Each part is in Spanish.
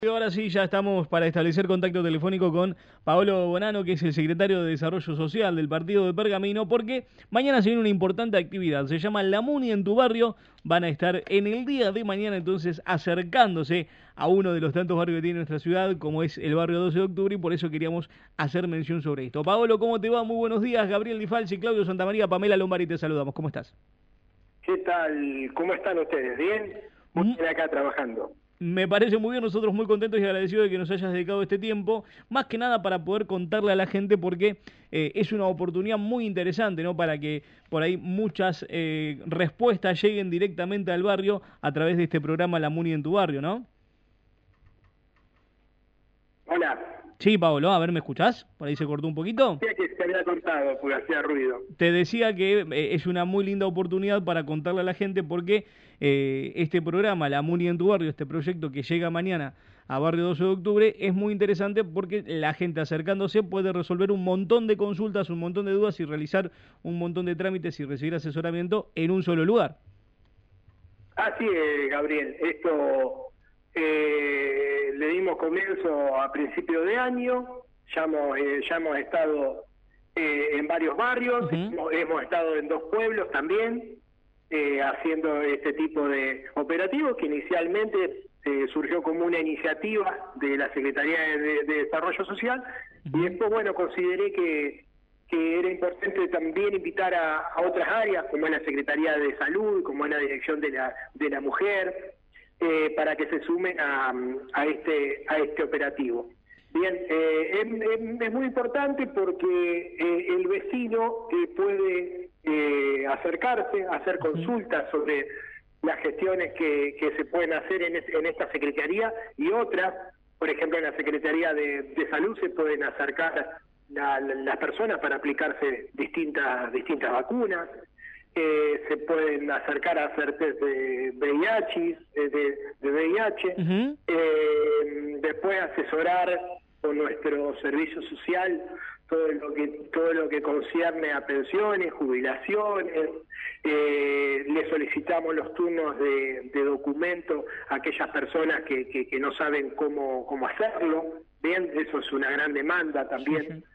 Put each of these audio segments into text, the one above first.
Y ahora sí, ya estamos para establecer contacto telefónico con Paolo Bonano, que es el secretario de Desarrollo Social del partido de Pergamino, porque mañana se viene una importante actividad, se llama La Muni en tu barrio. Van a estar en el día de mañana entonces acercándose a uno de los tantos barrios que tiene nuestra ciudad, como es el barrio 12 de octubre, y por eso queríamos hacer mención sobre esto. Paolo, ¿cómo te va? Muy buenos días. Gabriel Di Falsi, Claudio Santamaría, Pamela Lombari, te saludamos. ¿Cómo estás? ¿Qué tal? ¿Cómo están ustedes? ¿Bien? Muy Mm, bien acá trabajando. Me parece muy bien, nosotros muy contentos y agradecidos de que nos hayas dedicado este tiempo, más que nada para poder contarle a la gente porque es una oportunidad muy interesante, ¿no? Para que por ahí muchas respuestas lleguen directamente al barrio a través de este programa La Muni en tu barrio, ¿no? Hola. Sí, Pablo, a ver, ¿me escuchás? Por ahí se cortó un poquito. Decía que se había cortado porque hacía ruido. Te decía que es una muy linda oportunidad para contarle a la gente porque este programa, La Muni en tu barrio, este proyecto que llega mañana a Barrio 12 de Octubre, es muy interesante porque la gente acercándose puede resolver un montón de consultas, un montón de dudas y realizar un montón de trámites y recibir asesoramiento en un solo lugar. Así es, Gabriel. Esto le dimos comienzo a principio de año. Ya hemos estado en varios barrios, Ujú. hemos estado en 2 pueblos también, haciendo este tipo de operativos que inicialmente surgió como una iniciativa de la Secretaría de Desarrollo Social, y Ujú. después, bueno, consideré que era importante también invitar a otras áreas, como es la Secretaría de Salud, como es la Dirección de la Mujer, para que se sumen a este operativo. Bien, es muy importante porque el vecino puede acercarse, hacer Ujú. consultas sobre las gestiones que se pueden hacer en esta Secretaría y otras. Por ejemplo, en la Secretaría de Salud se pueden acercar las personas para aplicarse distintas vacunas. Se pueden acercar a hacer test de VIH, de VIH, Ujú. después asesorar con nuestro servicio social todo lo que concierne a pensiones, jubilaciones. Le solicitamos los turnos de documento a aquellas personas que no saben cómo hacerlo. Bien, eso es una gran demanda Sí, también. sí.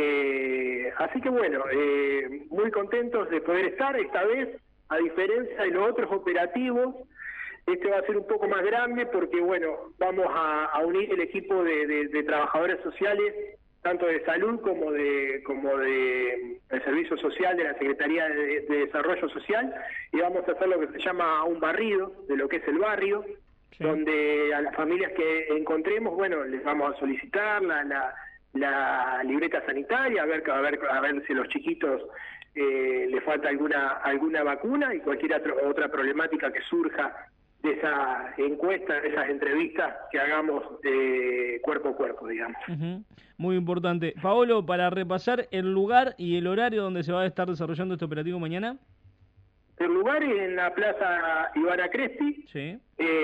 Así que bueno, muy contentos de poder estar esta vez, a diferencia de los otros operativos. Este va a ser un poco más grande porque, bueno, vamos a unir el equipo de trabajadores sociales, tanto de salud como de el servicio social de la Secretaría de Desarrollo Social, y vamos a hacer lo que se llama un barrido de lo que es el barrio, Sí. donde a las familias que encontremos, bueno, les vamos a solicitar la libreta sanitaria, a ver si a los chiquitos les falta alguna vacuna, y cualquier otra problemática que surja de esa encuesta, de esas entrevistas que hagamos cuerpo a cuerpo, digamos. Ujú. Muy importante. Paolo, para repasar el lugar y el horario donde se va a estar desarrollando este operativo mañana. El lugar es en la Plaza Ivana Crespi, Sí.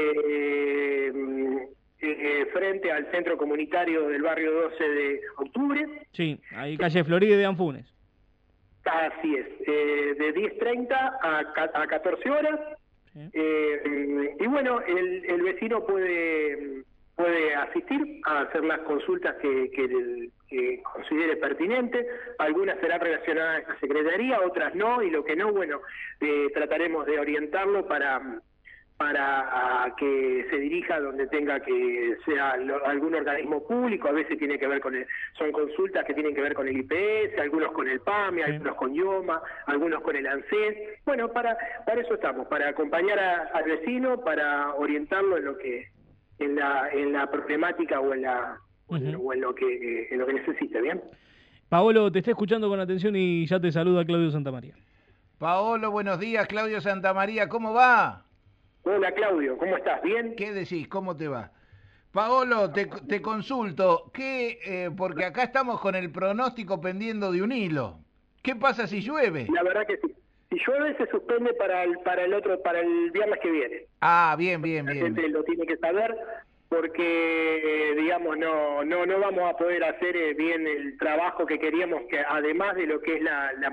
frente al Centro Comunitario del Barrio 12 de Octubre. Sí, ahí calle Florida de Anfunes. Así es, de 10:30 a 14 horas. Sí. Y bueno, el vecino puede asistir a hacer las consultas que considere pertinente. Algunas serán relacionadas a la Secretaría, otras no, y lo que no, bueno, trataremos de orientarlo para que se dirija donde tenga que sea algún organismo público. A veces tiene que ver son consultas que tienen que ver con el IPS, algunos con el PAMI, Sí. algunos con IOMA, algunos con el ANSES. Bueno, para eso estamos, para acompañar al vecino, para orientarlo en la problemática o Ujú. en lo que necesite. Bien. Paolo, te está escuchando con atención y ya te saluda Claudio Santamaría. Paolo, buenos días. Claudio Santamaría, ¿cómo va? Hola, Claudio, ¿cómo estás? ¿Bien? ¿Qué decís? ¿Cómo te va? Paolo, te consulto, porque acá estamos con el pronóstico pendiendo de un hilo. ¿Qué pasa si llueve? La verdad que sí. Si llueve se suspende para el viernes que viene. Ah, bien, bien, La bien. gente lo tiene que saber porque, digamos, no vamos a poder hacer bien el trabajo que queríamos, que además de lo que es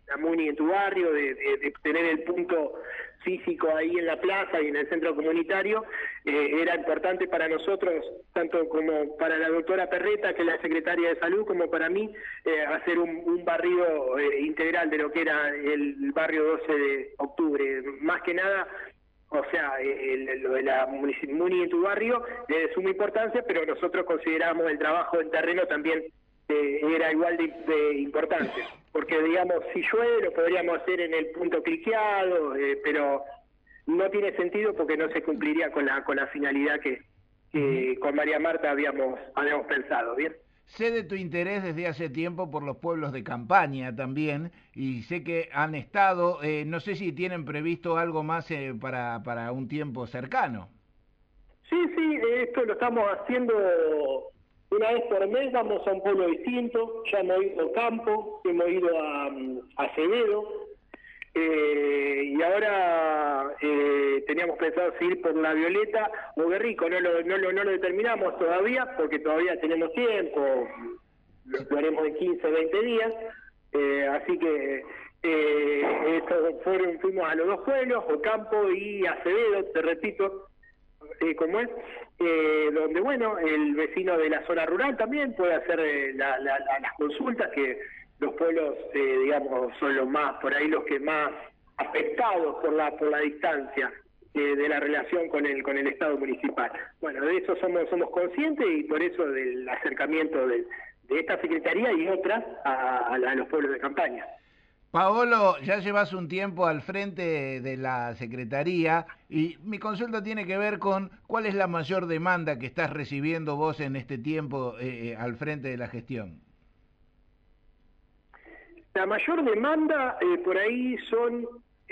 la MUNI en tu barrio, de tener el punto físico ahí en la plaza y en el centro comunitario, era importante para nosotros, tanto como para la doctora Perreta, que es la secretaria de Salud, como para mí, hacer un barrido integral de lo que era el barrio 12 de octubre. Más que nada, o sea, lo de la MUNI en tu barrio es de suma importancia, pero nosotros consideramos el trabajo en terreno también era igual de importante, porque digamos, si llueve lo podríamos hacer en el punto cliqueado, pero no tiene sentido porque no se cumpliría con la finalidad que con María Marta habíamos pensado, ¿bien? Sé de tu interés desde hace tiempo por los pueblos de campaña también, y sé que han estado, no sé si tienen previsto algo más para un tiempo cercano. Sí, esto lo estamos haciendo una vez por mes, vamos a un pueblo distinto, ya hemos ido a Campo, hemos ido a Acevedo, y ahora teníamos pensado seguir por La Violeta o Guerrico, no lo determinamos todavía, porque todavía tenemos tiempo, lo haremos en 15, 20 días, así que fuimos a los dos pueblos, Ocampo y Acevedo, te repito, como es, donde bueno, el vecino de la zona rural también puede hacer las consultas, que los pueblos, digamos, son los más, por ahí los que más afectados por la distancia de la relación con el Estado municipal. Bueno, de eso somos conscientes, y por eso del acercamiento de esta Secretaría y otras a los pueblos de campaña. Paolo, ya llevas un tiempo al frente de la Secretaría, y mi consulta tiene que ver con cuál es la mayor demanda que estás recibiendo vos en este tiempo al frente de la gestión. La mayor demanda por ahí son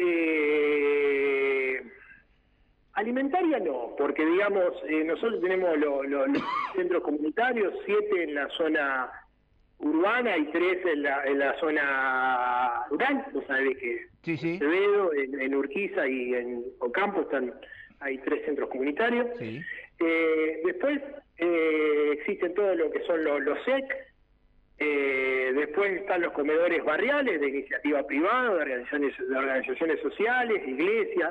alimentaria, no, porque digamos, nosotros tenemos los centros comunitarios, 7 en la zona urbana y 3 en la zona rural. Vos sabés que Sí. en Acevedo, en Urquiza y en Ocampo hay 3 centros comunitarios. Sí. Después existen todo lo que son los SEC. Después están los comedores barriales de iniciativa privada, de organizaciones sociales, iglesias,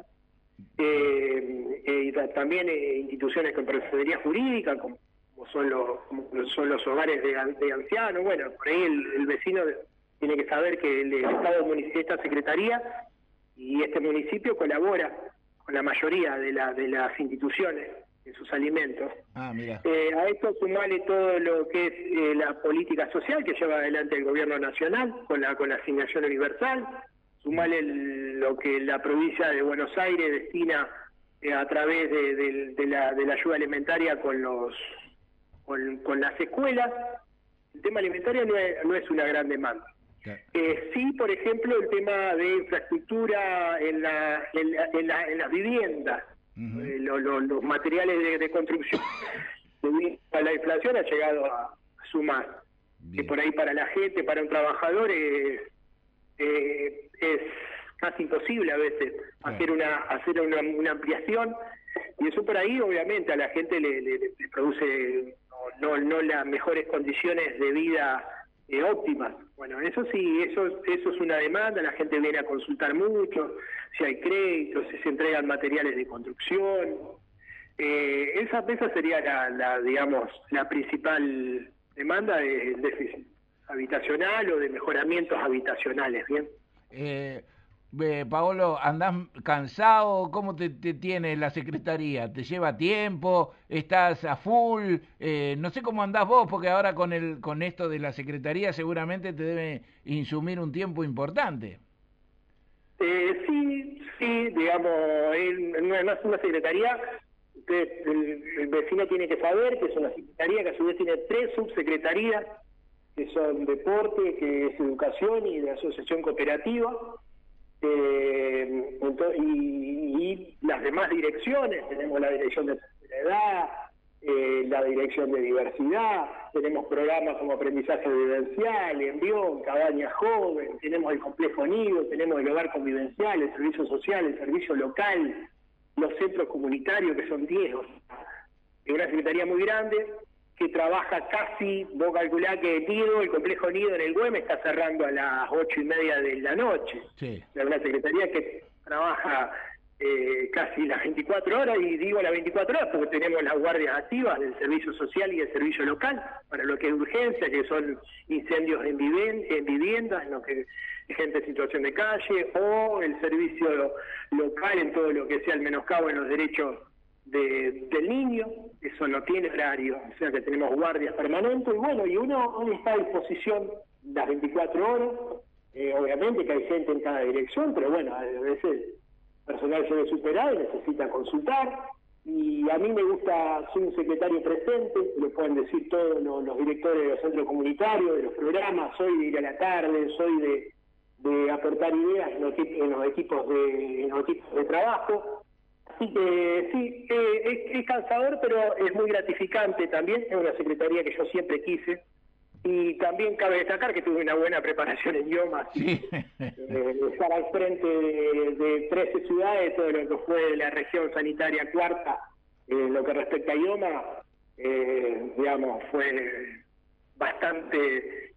y también instituciones con personería jurídica, como son los hogares de ancianos. Bueno, por ahí el vecino tiene que saber que el Estado municipal, esta Secretaría y este municipio colabora con la mayoría de las instituciones en sus alimentos. Mira. A esto sumale todo lo que es la política social que lleva adelante el gobierno nacional con la asignación universal, sumale lo que la provincia de Buenos Aires destina a través de la ayuda alimentaria con las escuelas. El tema alimentario no es una gran demanda. Sí, por ejemplo, el tema de infraestructura en las viviendas. Los materiales de construcción. La inflación ha llegado a sumar. Que por ahí para la gente, para un trabajador, es casi imposible a veces hacer una ampliación, y eso por ahí obviamente a la gente le produce no las mejores condiciones de vida óptimas. Bueno, eso sí, eso es una demanda, la gente viene a consultar mucho, si hay créditos, si se entregan materiales de construcción. Esa sería digamos, la principal demanda del déficit habitacional o de mejoramientos habitacionales, ¿bien? Paolo, ¿andás cansado? ¿Cómo te tiene la Secretaría? ¿Te lleva tiempo? ¿Estás a full? No sé cómo andás vos, porque ahora con esto de la Secretaría seguramente te debe insumir un tiempo importante. Sí, digamos, no es una Secretaría. El vecino tiene que saber que es una Secretaría que a su vez tiene 3 subsecretarías, que son deporte, que es educación y de asociación cooperativa. Y las demás direcciones, tenemos la dirección de tercera edad, la dirección de diversidad, tenemos programas como aprendizaje vivencial, envión, cabaña joven, tenemos el complejo nido, tenemos el hogar convivencial, el servicio social, el servicio local, los centros comunitarios, que son 10. Es una secretaría muy grande, que trabaja casi, vos calculás que el complejo Nido en el Güemes está cerrando a las 8:30 de la noche. Sí. Es una secretaría que trabaja casi las 24 horas, y digo las 24 horas porque tenemos las guardias activas del servicio social y del servicio local, para lo que es urgencia, que son incendios en viviendas, en lo que gente en situación de calle, o el servicio local en todo lo que sea el menoscabo en los derechos del niño. Eso no tiene horario, o sea que tenemos guardias permanentes, y bueno, y uno está a disposición las 24 horas, obviamente que hay gente en cada dirección, pero bueno, a veces el personal se ve superado y necesita consultar, y a mí me gusta, soy un secretario presente, lo pueden decir todos los directores de los centros comunitarios, de los programas, soy de ir a la tarde, soy de aportar ideas en los equipos de trabajo. Así que sí, es cansador, pero es muy gratificante también. Es una secretaría que yo siempre quise. Y también cabe destacar que tuve una buena preparación en idiomas. Sí. Estar al frente de 13 ciudades, todo lo que fue la región sanitaria cuarta, lo que respecta a idioma, digamos, fue bastante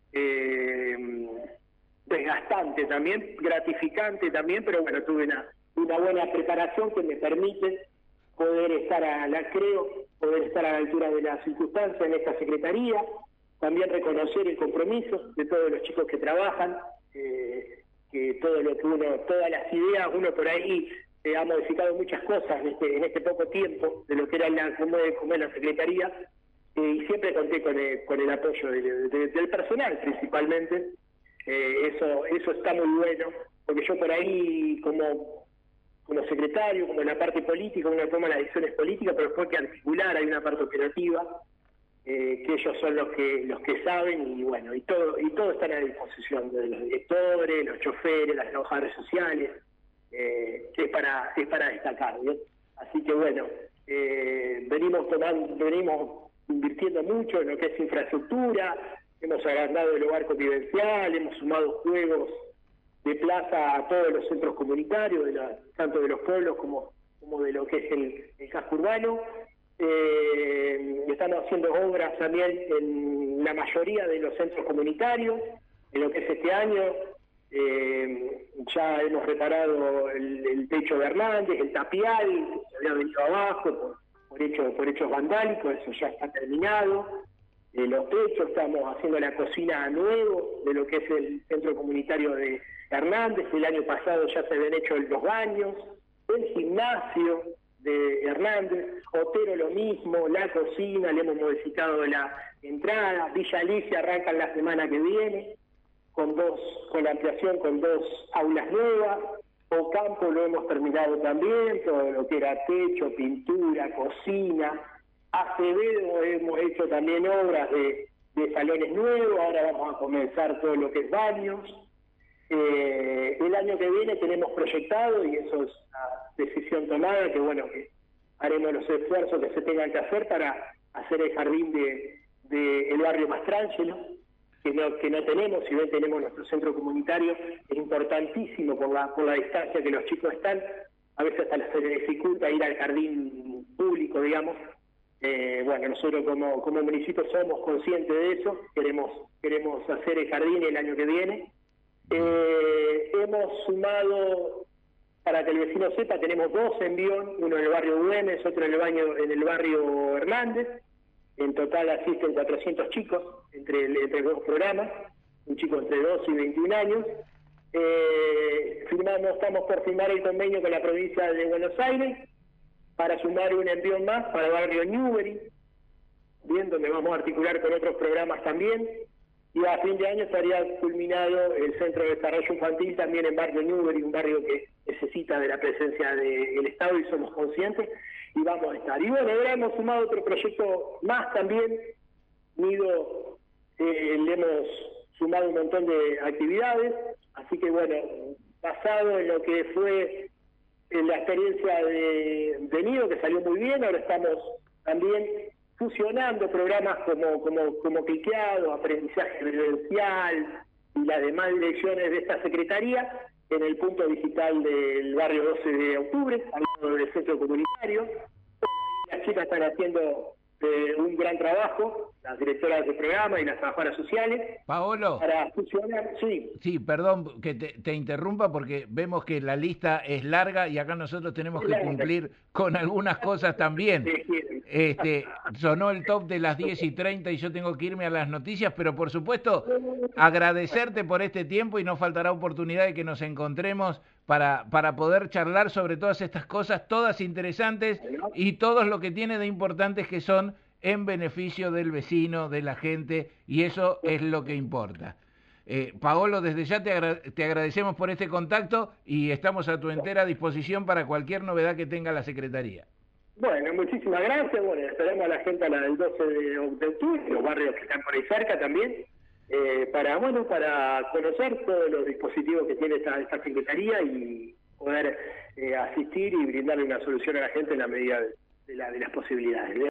desgastante también, gratificante también, pero bueno, tuve una buena preparación que me permite poder estar a la altura de las circunstancias en esta secretaría. También reconocer el compromiso de todos los chicos que trabajan, que todo lo que todas las ideas, uno por ahí ha modificado muchas cosas en este poco tiempo de lo que era como es la secretaría, y siempre conté con el apoyo del personal principalmente. Eso está muy bueno, porque yo por ahí como secretario, como en la parte política, uno toma las decisiones políticas, pero después que articular hay una parte operativa, que ellos son los que saben, y bueno, y todo están a disposición de los directores, los choferes, las trabajadoras sociales, que es para destacar, ¿bien? Así que bueno, venimos invirtiendo mucho en lo que es infraestructura, hemos agrandado el hogar convivencial, hemos sumado juegos de plaza a todos los centros comunitarios, tanto de los pueblos como de lo que es el casco urbano. Estamos haciendo obras también en la mayoría de los centros comunitarios. En lo que es este año, ya hemos reparado el techo de Hernández, el tapial, que se había venido abajo por hechos vandálicos, eso ya está terminado. Los techos, estamos haciendo la cocina nuevo de lo que es el centro comunitario de Hernández. El año pasado ya se habían hecho los baños, el gimnasio de Hernández, Otero lo mismo, la cocina, le hemos modificado la entrada. Villa Alicia arrancan la semana que viene con la ampliación con 2 aulas nuevas. Ocampo lo hemos terminado también, todo lo que era techo, pintura, cocina. Acevedo hemos hecho también obras de salones nuevos, ahora vamos a comenzar todo lo que es baños. El año que viene tenemos proyectado, y eso es una decisión tomada, que bueno, que haremos los esfuerzos que se tengan que hacer para hacer el jardín de el barrio Mastrangelo, que no tenemos. Si bien tenemos nuestro centro comunitario, es importantísimo por la distancia que los chicos están, a veces hasta se les dificulta ir al jardín público, digamos. Bueno, nosotros como municipio somos conscientes de eso, queremos hacer el jardín el año que viene. Hemos sumado, para que el vecino sepa, tenemos 2 en Bion, uno en el barrio Güemes, otro en el barrio Hernández. En total asisten 400 chicos entre 2 programas, un chico entre 12 y 21 años. Estamos por firmar el convenio con la provincia de Buenos Aires para sumar un envión más para el barrio Newbery, bien, donde vamos a articular con otros programas también. Y a fin de año estaría culminado el Centro de Desarrollo Infantil también en barrio Newbery, un barrio que necesita de la presencia del Estado y somos conscientes, y vamos a estar. Y bueno, ahora hemos sumado otro proyecto más también. Nido, le hemos sumado un montón de actividades, así que bueno, basado en lo que fue la experiencia de Nido, que salió muy bien, ahora estamos también fusionando programas como Cliqueado, aprendizaje vivencial y las demás direcciones de esta secretaría en el punto digital del barrio 12 de octubre, al lado del centro comunitario. Las chicas están haciendo un gran trabajo, la directora del programa y las trabajadoras sociales. Paolo. Para funcionar, sí. Sí, perdón que te interrumpa porque vemos que la lista es larga y acá nosotros tenemos que cumplir con algunas cosas también. Sonó el top de las 10:30 y yo tengo que irme a las noticias, pero por supuesto agradecerte por este tiempo y no faltará oportunidad de que nos encontremos para poder charlar sobre todas estas cosas, todas interesantes y todo lo que tiene de importantes que son en beneficio del vecino, de la gente, y eso es lo que importa. Paolo, desde ya te agradecemos por este contacto y estamos a tu entera disposición para cualquier novedad que tenga la Secretaría. Bueno, muchísimas gracias. Bueno, esperamos a la gente a la del 12 de octubre, los barrios que están por ahí cerca también, para conocer todos los dispositivos que tiene esta Secretaría y poder asistir y brindarle una solución a la gente en la medida de las posibilidades.